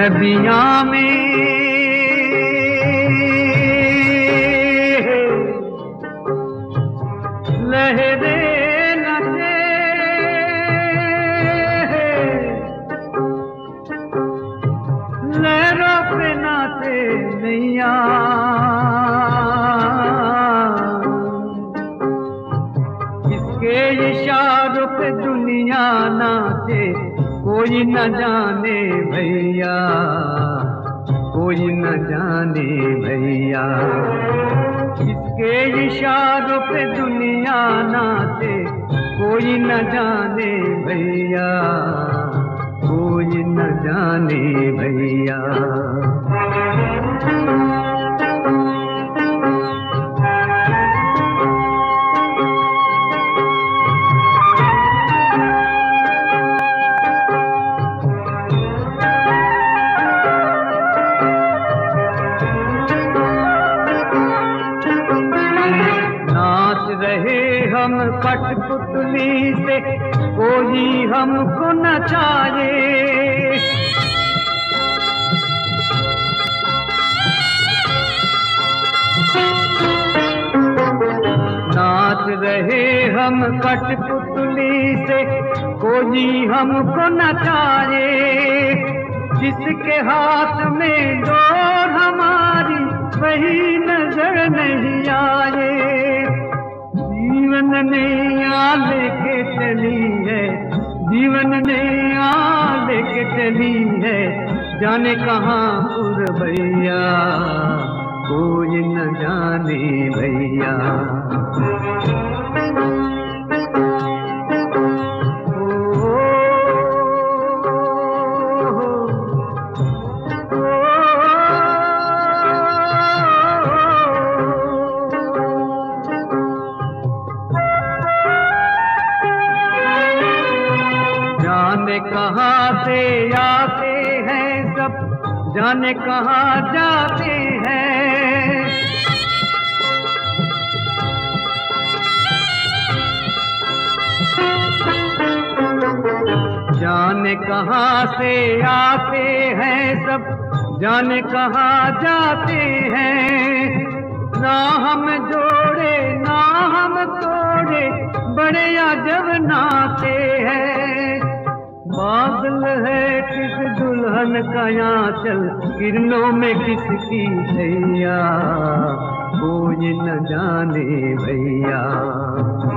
नदियाँ में लहरें नचे, लहरों पे नाचे नैया, किसके इशारों पे दुनिया नाचे कोई न जाने भैया, कोई न जाने भैया। किसके इशारों पे दुनिया नाचे कोई न जाने भैया, कोई न जाने भैया। हम कठपुतली से कोई हमको नचाए, नाच रहे हम कठपुतली से कोई हमको नचाए, जिसके हाथ में डोर हमारी वही नजर नहीं आए। जीवन ने आ लेके चली है, जीवन ने आ लेके चली है, जाने कहाँ भैया, कोई न जाने भैया। जाने कहाँ से आते हैं सब, जाने कहाँ जाते हैं। जाने कहाँ से आते हैं सब, जाने कहाँ जाते हैं। ना हम जोड़े ना हम तोड़े, बड़े अजब नाते हैं। बादल है किस दुल्हन का आंचल, किरणों में किसकी छैया, कोई न जाने भैया।